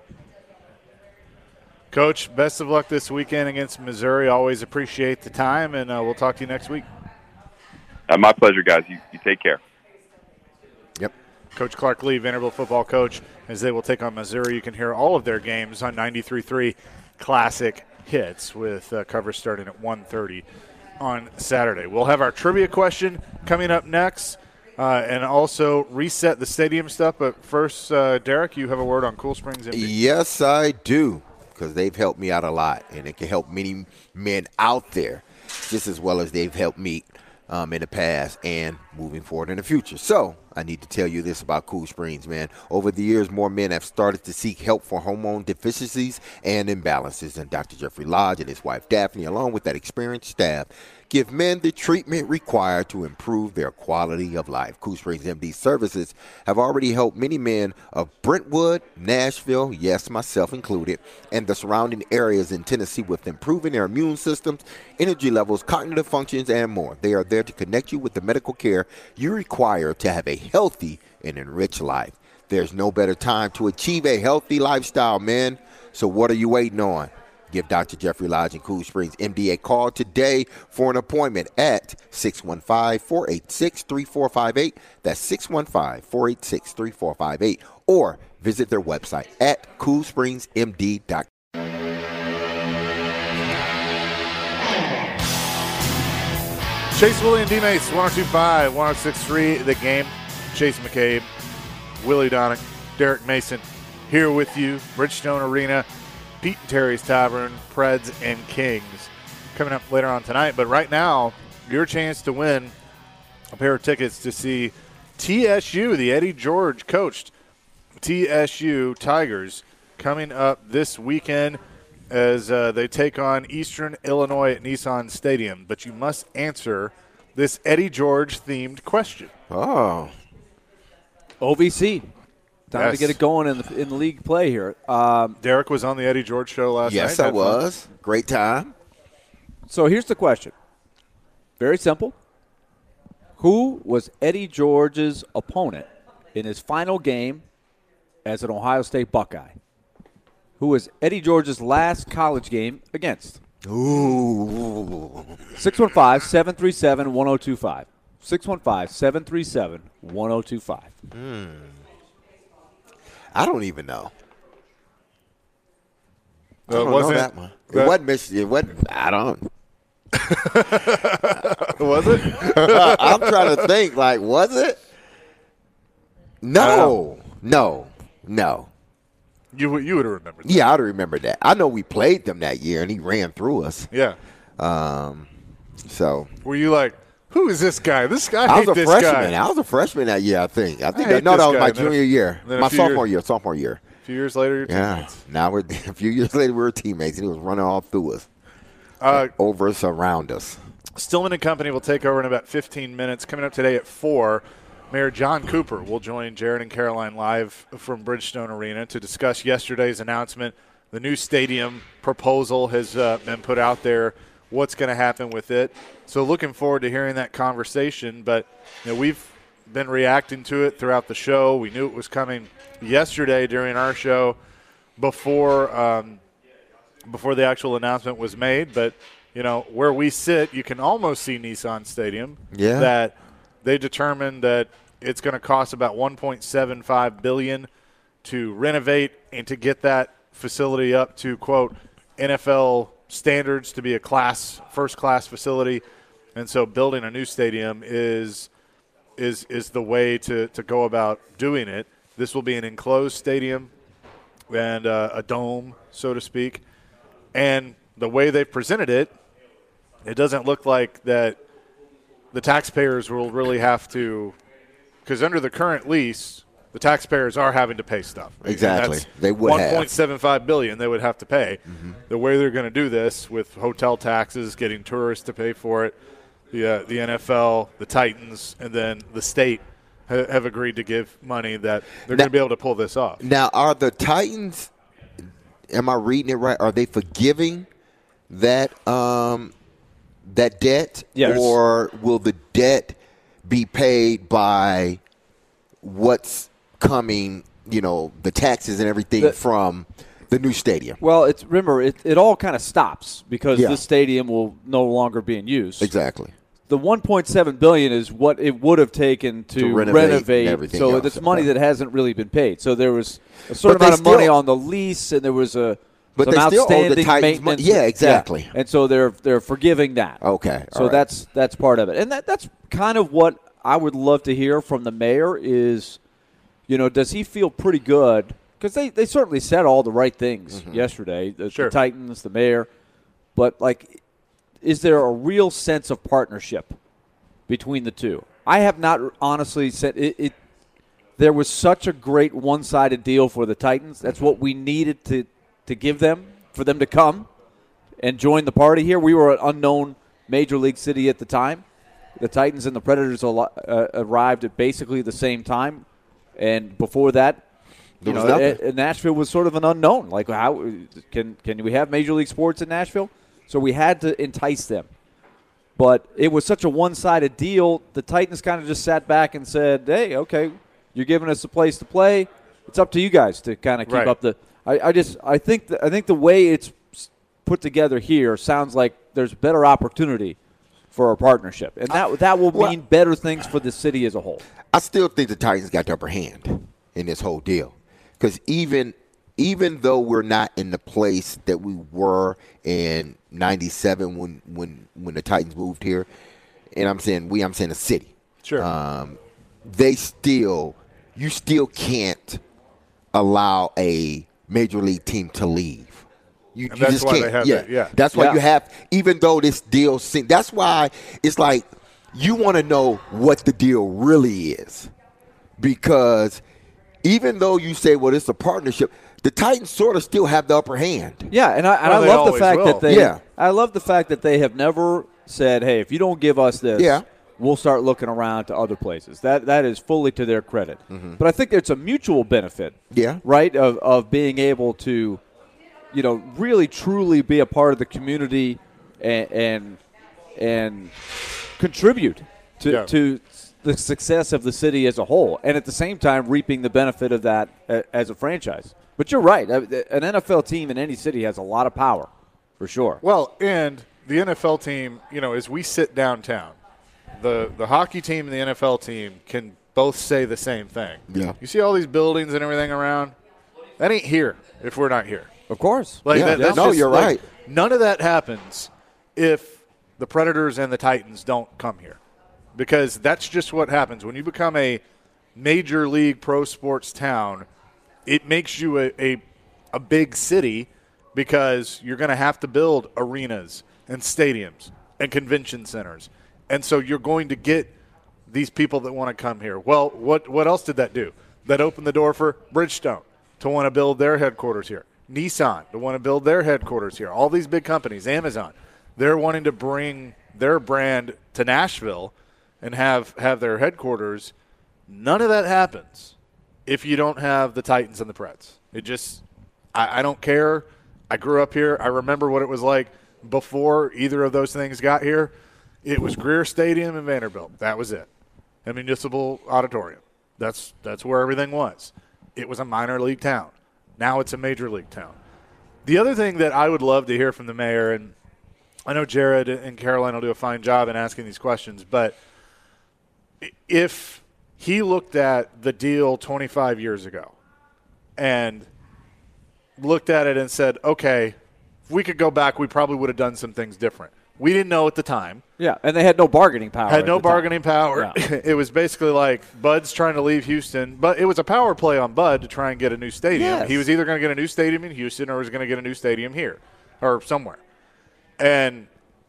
[SPEAKER 1] Coach, best of luck this weekend against Missouri. Always appreciate the time, and uh, we'll talk to you next week.
[SPEAKER 5] Uh, my pleasure, guys. You, you take care.
[SPEAKER 3] Yep.
[SPEAKER 1] Coach Clark Lee, Vanderbilt football coach, as they will take on Missouri. You can hear all of their games on ninety-three point three Classic Hits with uh, coverage starting at one thirty on Saturday. We'll have our trivia question coming up next uh, and also reset the stadium stuff. But first, uh, Derek, you have a word on Cool Springs M D.
[SPEAKER 3] Yes, I do, because they've helped me out a lot, and it can help many men out there just as well as they've helped me um, in the past and moving forward in the future. So I need to tell you this about Cool Springs, man. Over the years, more men have started to seek help for hormone deficiencies and imbalances, and Doctor Jeffrey Lodge and his wife Daphne, along with that experienced staff, give men the treatment required to improve their quality of life. Cool Springs M D services have already helped many men of Brentwood, Nashville, yes, myself included, and the surrounding areas in Tennessee with improving their immune systems, energy levels, cognitive functions, and more. They are there to connect you with the medical care you require to have a healthy and enriched life. There's no better time to achieve a healthy lifestyle, man. So what are you waiting on? Give Doctor Jeffrey Lodge and Cool Springs M D a call today for an appointment at six one five, four eight six, three four five eight. That's six one five, four eight six, three four five eight. Or visit their website at cool springs m d dot com.
[SPEAKER 1] Chase Willie and D-Mates, one oh two point five, one oh six point three, The Game. Chase McCabe, Willie Donick, Derek Mason here with you. Bridgestone Arena, Pete and Terry's Tavern, Preds and Kings coming up later on tonight. But right now, your chance to win a pair of tickets to see T S U, the Eddie George coached T S U Tigers, coming up this weekend as uh, they take on Eastern Illinois at Nissan Stadium. But you must answer this Eddie George-themed question.
[SPEAKER 3] Oh.
[SPEAKER 2] O V C. Time
[SPEAKER 1] Yes.
[SPEAKER 2] to get it going in the in the league play here. Um,
[SPEAKER 1] Derek was on the Eddie George show last
[SPEAKER 3] Yes,
[SPEAKER 1] night.
[SPEAKER 3] I
[SPEAKER 1] Had fun.
[SPEAKER 3] was. Great time.
[SPEAKER 2] so here's the question. Very simple. Who was Eddie George's opponent in his final game as an Ohio State Buckeye? Who was Eddie George's last college game against?
[SPEAKER 3] Ooh.
[SPEAKER 2] six one five, seven three seven, one oh two five. six one five, seven three seven, one oh two five.
[SPEAKER 3] I don't even know. I
[SPEAKER 1] Uh,
[SPEAKER 3] don't know
[SPEAKER 1] wasn't-
[SPEAKER 3] that one. It
[SPEAKER 1] that-
[SPEAKER 3] wasn't Michigan. It wasn't. I don't.
[SPEAKER 1] Was it?
[SPEAKER 3] I'm trying to think. Like, was it? No. No. No.
[SPEAKER 1] You would- you would have remembered that.
[SPEAKER 3] Yeah, I'd remember that. I know we played them that year, and he ran through us.
[SPEAKER 1] Yeah.
[SPEAKER 3] Um, So
[SPEAKER 1] Were you like, who is this guy? This guy. I
[SPEAKER 3] I
[SPEAKER 1] hate
[SPEAKER 3] was a
[SPEAKER 1] this
[SPEAKER 3] freshman.
[SPEAKER 1] guy.
[SPEAKER 3] I was a freshman that year, I think. I think
[SPEAKER 1] I
[SPEAKER 3] that,
[SPEAKER 1] hate
[SPEAKER 3] no,
[SPEAKER 1] this
[SPEAKER 3] that was
[SPEAKER 1] guy.
[SPEAKER 3] my
[SPEAKER 1] And then a
[SPEAKER 3] junior
[SPEAKER 1] f-
[SPEAKER 3] year,
[SPEAKER 1] then a
[SPEAKER 3] my
[SPEAKER 1] few
[SPEAKER 3] sophomore
[SPEAKER 1] years-
[SPEAKER 3] year, sophomore year.
[SPEAKER 1] A few years later, you're
[SPEAKER 3] Yeah.
[SPEAKER 1] teammates.
[SPEAKER 3] Now we're a few years later, we were teammates, and he was running all through us,
[SPEAKER 1] Uh,
[SPEAKER 3] over us, around us.
[SPEAKER 1] Stillman and Company will take over in about fifteen minutes. Coming up today at four, Mayor John Cooper will join Jared and Caroline live from Bridgestone Arena to discuss yesterday's announcement. The new stadium proposal has uh, been put out there. What's going to happen with it? So looking forward to hearing that conversation. But you know, we've been reacting to it throughout the show. We knew it was coming yesterday during our show before um, before the actual announcement was made. But you know, where we sit, you can almost see Nissan Stadium.
[SPEAKER 3] Yeah.
[SPEAKER 1] That they determined that it's going to cost about one point seven five billion dollars to renovate and to get that facility up to, quote, N F L standards, to be a class, first-class facility. And so building a new stadium is is is the way to, to go about doing it. This will be an enclosed stadium and uh, a dome, so to speak. And the way they've presented it, it doesn't look like that the taxpayers will really have to, because under the current lease, the taxpayers are having to pay stuff. Right?
[SPEAKER 3] Exactly. They would
[SPEAKER 1] one
[SPEAKER 3] have.
[SPEAKER 1] point seven five billion dollars they would have to pay. Mm-hmm. The way they're going to do this with hotel taxes, getting tourists to pay for it, the uh, the N F L, the Titans, and then the state ha- have agreed to give money that they're
[SPEAKER 3] Now-
[SPEAKER 1] going to be able to pull this off.
[SPEAKER 3] Now, are the Titans, am I reading it right, are they forgiving that um, that debt?
[SPEAKER 2] Yes.
[SPEAKER 3] Or will the debt be paid by what's coming, you know, the taxes and everything
[SPEAKER 2] The-
[SPEAKER 3] from the new stadium?
[SPEAKER 2] Well, it's remember it, it all kind of stops because
[SPEAKER 3] Yeah.
[SPEAKER 2] this stadium will no longer be in use.
[SPEAKER 3] Exactly.
[SPEAKER 2] The one point seven billion dollars is what it would have taken to,
[SPEAKER 3] To renovate
[SPEAKER 2] renovate.
[SPEAKER 3] and everything
[SPEAKER 2] so
[SPEAKER 3] else.
[SPEAKER 2] it's money that hasn't really been paid. So there was a certain
[SPEAKER 3] But they
[SPEAKER 2] amount of money
[SPEAKER 3] still-
[SPEAKER 2] on the lease, and there was a
[SPEAKER 3] But
[SPEAKER 2] some
[SPEAKER 3] they still owe the
[SPEAKER 2] outstanding
[SPEAKER 3] Titans mon-
[SPEAKER 2] maintenance.
[SPEAKER 3] yeah, exactly.
[SPEAKER 2] And so they're they're forgiving that.
[SPEAKER 3] Okay,
[SPEAKER 2] So
[SPEAKER 3] all right.
[SPEAKER 2] that's that's part of it, and that that's kind of what I would love to hear from the mayor is, you know, does he feel pretty good? Because they, they certainly said all the right things
[SPEAKER 3] Mm-hmm.
[SPEAKER 2] yesterday, the,
[SPEAKER 1] Sure.
[SPEAKER 2] the Titans, the mayor. But, like, is there a real sense of partnership between the two? I have not honestly said it, it. There was such a great one-sided deal for the Titans. That's what we needed to, to give them, for them to come and join the party here. We were an unknown major league city at the time. The Titans and the Predators al- uh, arrived at basically the same time. And before that, you
[SPEAKER 3] There was
[SPEAKER 2] know,
[SPEAKER 3] nothing.
[SPEAKER 2] uh, uh, Nashville was sort of an unknown. Like, how can can we have Major League sports in Nashville? So we had to entice them. But it was such a one-sided deal. The Titans kind of just sat back and said, "Hey, okay, you're giving us a place to play. It's up to you guys to kind of keep
[SPEAKER 1] Right.
[SPEAKER 2] up the." I, I just I think the, I think the way it's put together here sounds like there's better opportunity for a partnership, and that that will
[SPEAKER 3] Well-
[SPEAKER 2] mean better things for the city as a whole.
[SPEAKER 3] I still think the Titans got the upper hand in this whole deal. Because even even though we're not in the place that we were in ninety-seven when, when, when the Titans moved here, and I'm saying we, I'm saying the city.
[SPEAKER 1] Sure.
[SPEAKER 3] Um, they still, you still can't allow a major league team to leave. You,
[SPEAKER 1] And
[SPEAKER 3] you
[SPEAKER 1] that's
[SPEAKER 3] just
[SPEAKER 1] why
[SPEAKER 3] can't.
[SPEAKER 1] they have
[SPEAKER 3] yeah.
[SPEAKER 1] that, yeah.
[SPEAKER 3] That's why
[SPEAKER 2] Yeah.
[SPEAKER 3] you have, even though this deal, seem- that's why it's like you want to know what the deal really is. Because even though you say, well, it's a partnership, the Titans sort of still have the upper hand.
[SPEAKER 2] Yeah, and I, and
[SPEAKER 1] Well,
[SPEAKER 2] I
[SPEAKER 1] they
[SPEAKER 2] love the
[SPEAKER 1] always
[SPEAKER 2] fact
[SPEAKER 1] will.
[SPEAKER 2] that they.
[SPEAKER 3] Yeah.
[SPEAKER 2] I love the fact that they have never said, "Hey, if you don't give us this,
[SPEAKER 3] Yeah.
[SPEAKER 2] we'll start looking around to other places." That that is fully to their credit. But I think it's a mutual benefit.
[SPEAKER 3] Yeah.
[SPEAKER 2] Right. Of of being able to, you know, really truly be a part of the community and and, and contribute to
[SPEAKER 1] Yeah.
[SPEAKER 2] to the success of the city as a whole, and at the same time reaping the benefit of that uh, as a franchise. But you're right. Uh, An N F L team in any city has a lot of power, for sure.
[SPEAKER 1] Well, and the N F L team, you know, as we sit downtown, the the hockey team and the N F L team can both say the same thing.
[SPEAKER 3] Yeah.
[SPEAKER 1] You see all these buildings and everything around? That ain't here if we're not here.
[SPEAKER 2] Of course.
[SPEAKER 1] Like
[SPEAKER 3] Yeah,
[SPEAKER 1] that, that's
[SPEAKER 3] no,
[SPEAKER 1] just,
[SPEAKER 3] you're
[SPEAKER 1] like,
[SPEAKER 3] right.
[SPEAKER 1] None of that happens if the Predators and the Titans don't come here, because that's just what happens when you become a major league pro sports town. It makes you a a, a big city because you're going to have to build arenas and stadiums and convention centers. And so you're going to get these people that want to come here. Well, what what else did that do? That opened the door for Bridgestone to want to build their headquarters here. Nissan to want to build their headquarters here. All these big companies, Amazon, they're wanting to bring their brand to Nashville and have, have their headquarters. None of that happens if you don't have the Titans and the Preds. It just I, I don't care. I grew up here. I remember what it was like before either of those things got here. It was Greer Stadium and Vanderbilt. That was it. A municipal auditorium. That's that's where everything was. It was a minor league town. Now it's a major league town. The other thing that I would love to hear from the mayor, and I know Jared and Caroline will do a fine job in asking these questions, but if he looked at the deal twenty-five years ago and looked at it and said, okay, if we could go back, we probably would have done some things different. We didn't know at the time.
[SPEAKER 2] Yeah, and they had no bargaining power.
[SPEAKER 1] Had no
[SPEAKER 2] at the
[SPEAKER 1] bargaining
[SPEAKER 2] time.
[SPEAKER 1] power.
[SPEAKER 2] Yeah.
[SPEAKER 1] It was basically like Bud's trying to leave Houston, but it was a power play on Bud to try and get a new stadium.
[SPEAKER 2] Yes.
[SPEAKER 1] He was either going to get a new stadium in Houston or he was going to get a new stadium here or somewhere. And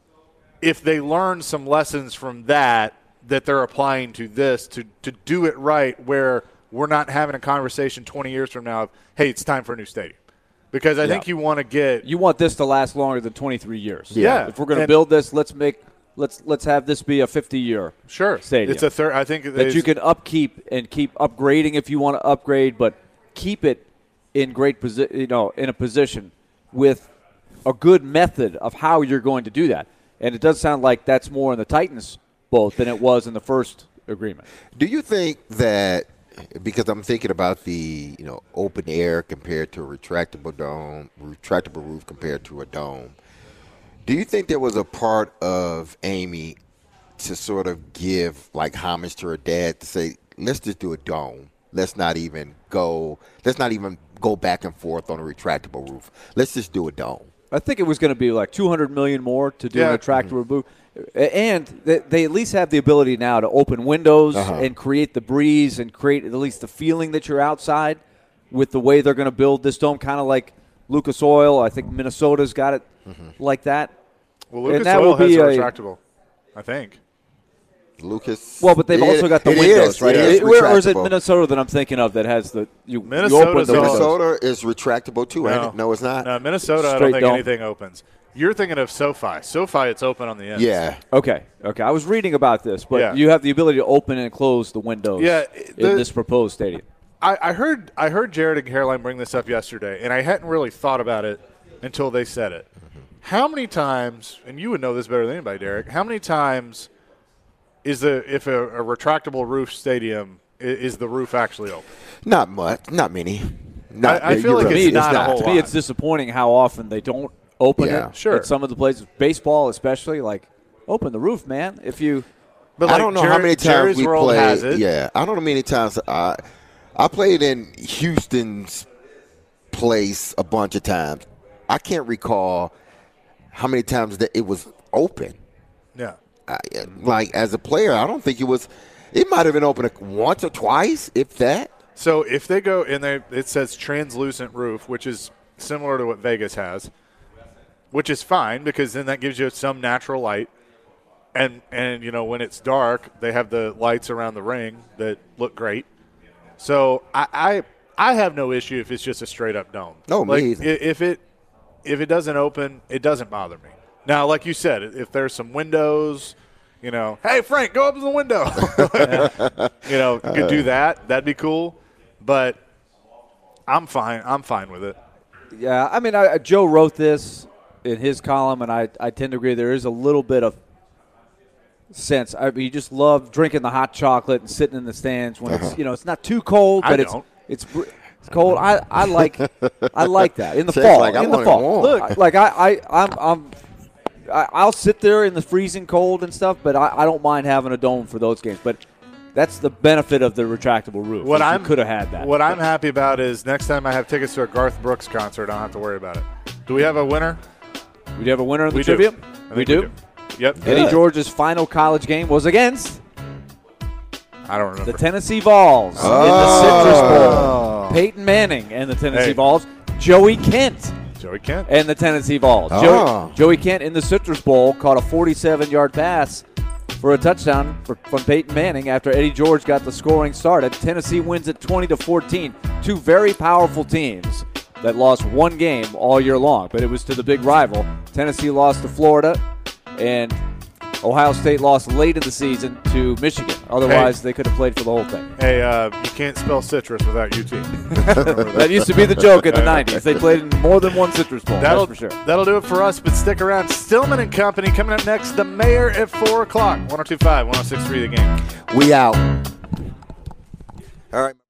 [SPEAKER 1] if they learn some lessons from that that they're applying to this, to, to do it right, where we're not having a conversation twenty years from now of, hey, it's time for a new stadium. Because I
[SPEAKER 2] Yeah.
[SPEAKER 1] think you want to get –
[SPEAKER 2] You want this to last longer than twenty-three years.
[SPEAKER 1] Yeah.
[SPEAKER 2] If we're going to
[SPEAKER 1] And-
[SPEAKER 2] build this, let's make let's let's have this be a fifty-year
[SPEAKER 1] Sure.
[SPEAKER 2] stadium.
[SPEAKER 1] It's a third. I think
[SPEAKER 2] that you can upkeep and keep upgrading if you want to upgrade, but keep it in great posi- you know, in a position with a good method of how you're going to do that. And it does sound like that's more in the Titans boat than it was in the first agreement.
[SPEAKER 3] Do you think that, because I'm thinking about the, you know, open air compared to a retractable dome, retractable roof compared to a dome, do you think there was a part of Amy to sort of give like homage to her dad to say, let's just do a dome. Let's not even go, let's not even go back and forth on a retractable roof. Let's just do a dome.
[SPEAKER 2] I think it was going to be like two hundred million dollars more to do
[SPEAKER 1] Yeah.
[SPEAKER 2] an retractable roof. And they, they at least have the ability now to open windows
[SPEAKER 3] Uh-huh.
[SPEAKER 2] and create the breeze and create at least the feeling that you're outside with the way they're going to build this dome, kind of like Lucas Oil. I think Minnesota's got it like that.
[SPEAKER 1] Well,
[SPEAKER 2] and
[SPEAKER 1] Lucas
[SPEAKER 2] that
[SPEAKER 1] Oil
[SPEAKER 2] will
[SPEAKER 1] has
[SPEAKER 2] be
[SPEAKER 1] a
[SPEAKER 2] a-
[SPEAKER 1] retractable, I think.
[SPEAKER 3] Lucas.
[SPEAKER 2] Well, but they've
[SPEAKER 3] It-
[SPEAKER 2] also got the
[SPEAKER 3] it
[SPEAKER 2] windows,
[SPEAKER 3] is,
[SPEAKER 2] right?
[SPEAKER 3] It is
[SPEAKER 2] It- where- or is it
[SPEAKER 3] retractable.
[SPEAKER 2] Minnesota that I'm thinking of that has the you, you open
[SPEAKER 1] Minnesota's
[SPEAKER 2] the
[SPEAKER 1] all-
[SPEAKER 2] windows?
[SPEAKER 3] Minnesota is retractable too, ain't
[SPEAKER 1] No.
[SPEAKER 3] it? No, it's not.
[SPEAKER 1] No, Minnesota, I
[SPEAKER 2] Straight
[SPEAKER 1] don't think
[SPEAKER 2] dome.
[SPEAKER 1] anything opens. You're thinking of SoFi. SoFi, it's open on the ends.
[SPEAKER 3] Yeah.
[SPEAKER 2] Okay, okay. I was reading about this, but
[SPEAKER 1] Yeah.
[SPEAKER 2] you have the ability to open and close the windows
[SPEAKER 1] Yeah, the-
[SPEAKER 2] in this proposed stadium.
[SPEAKER 1] I, I heard I heard Jared and Caroline bring this up yesterday, and I hadn't really thought about it until they said it. How many times, and you would know this better than anybody, Derek, how many times is the if a, a retractable roof stadium, i- is the roof actually open?
[SPEAKER 3] Not much. Not many. Not,
[SPEAKER 1] I- I feel
[SPEAKER 3] you're
[SPEAKER 1] like
[SPEAKER 3] right.
[SPEAKER 1] it's
[SPEAKER 2] me,
[SPEAKER 1] not a whole
[SPEAKER 2] to me,
[SPEAKER 1] lot.
[SPEAKER 2] it's disappointing how often they don't open
[SPEAKER 3] Yeah.
[SPEAKER 2] it.
[SPEAKER 1] Sure.
[SPEAKER 2] At some of the places, baseball especially, like open the roof, man. If you
[SPEAKER 1] But
[SPEAKER 3] I
[SPEAKER 1] like
[SPEAKER 3] don't know
[SPEAKER 1] Jerry-
[SPEAKER 3] how many times
[SPEAKER 1] Jerry's
[SPEAKER 3] we
[SPEAKER 1] World has
[SPEAKER 3] played.
[SPEAKER 1] it.
[SPEAKER 3] Yeah, I don't know how many times I I played in Houston's place a bunch of times. I can't recall how many times that it was open.
[SPEAKER 1] Yeah.
[SPEAKER 3] I, like as a player, I don't think it was. It might have been open once or twice, if that.
[SPEAKER 1] So if they go and they it says translucent roof, which is similar to what Vegas has, which is fine because then that gives you some natural light. And and you know when it's dark, they have the lights around the ring that look great. So I I, I have no issue if it's just a straight up dome.
[SPEAKER 3] No, me
[SPEAKER 1] like,
[SPEAKER 3] either.
[SPEAKER 1] i- If it if it doesn't open, it doesn't bother me. Now, like you said, if there's some windows, you know, hey Frank, go up to the window. you know, you could do that. That'd be cool. But I'm fine. I'm fine with it.
[SPEAKER 2] Yeah, I mean, I, Joe wrote this in his column, and I, I tend to agree. There is a little bit of sense. I mean, you just love drinking the hot chocolate and sitting in the stands when it's you know it's not too cold,
[SPEAKER 1] I
[SPEAKER 2] but it's
[SPEAKER 1] don't.
[SPEAKER 2] it's br- it's cold. I, I like I like that in the
[SPEAKER 3] Sounds
[SPEAKER 2] fall.
[SPEAKER 3] like I
[SPEAKER 2] in the
[SPEAKER 3] want it
[SPEAKER 2] fall,
[SPEAKER 3] warm.
[SPEAKER 2] look, like I I I'm. I'm I- I'll sit there in the freezing cold and stuff, but I, I don't mind having a dome for those games. But that's the benefit of the retractable roof.
[SPEAKER 1] What
[SPEAKER 2] is you
[SPEAKER 1] I'm
[SPEAKER 2] could have had that.
[SPEAKER 1] What I'm happy about is next time I have tickets to a Garth Brooks concert, I don't have to worry about it. Do we have a winner?
[SPEAKER 2] we do have a winner in the
[SPEAKER 1] We do.
[SPEAKER 2] trivia.
[SPEAKER 1] I
[SPEAKER 2] We
[SPEAKER 1] think
[SPEAKER 2] do.
[SPEAKER 1] Yep.
[SPEAKER 2] Eddie
[SPEAKER 3] Good.
[SPEAKER 2] George's final college game was against
[SPEAKER 1] I don't remember.
[SPEAKER 2] the Tennessee Vols
[SPEAKER 3] Oh.
[SPEAKER 2] in the Citrus Bowl. Peyton Manning and the Tennessee
[SPEAKER 1] Hey.
[SPEAKER 2] Vols. Joey Kent
[SPEAKER 1] Joey Kent.
[SPEAKER 2] and the Tennessee Vols.
[SPEAKER 3] Oh.
[SPEAKER 2] Joey, Joey Kent in the Citrus Bowl caught a forty-seven-yard pass for a touchdown for, from Peyton Manning after Eddie George got the scoring started. Tennessee wins at twenty to fourteen. Two very powerful teams that lost one game all year long, but it was to the big rival. Tennessee lost to Florida, and Ohio State lost late in the season to Michigan. Otherwise,
[SPEAKER 1] Hey.
[SPEAKER 2] they could have played for the whole thing.
[SPEAKER 1] Hey, uh, you can't spell citrus without U T.
[SPEAKER 2] That used to be the joke in the nineties. They played in more than one Citrus Bowl,
[SPEAKER 1] That'll,
[SPEAKER 2] that's for sure.
[SPEAKER 1] that'll do it for us, but stick around. Stillman and Company coming up next. The Mayor at four o'clock. one oh two point five, one oh six point three The Game.
[SPEAKER 3] We out. All right.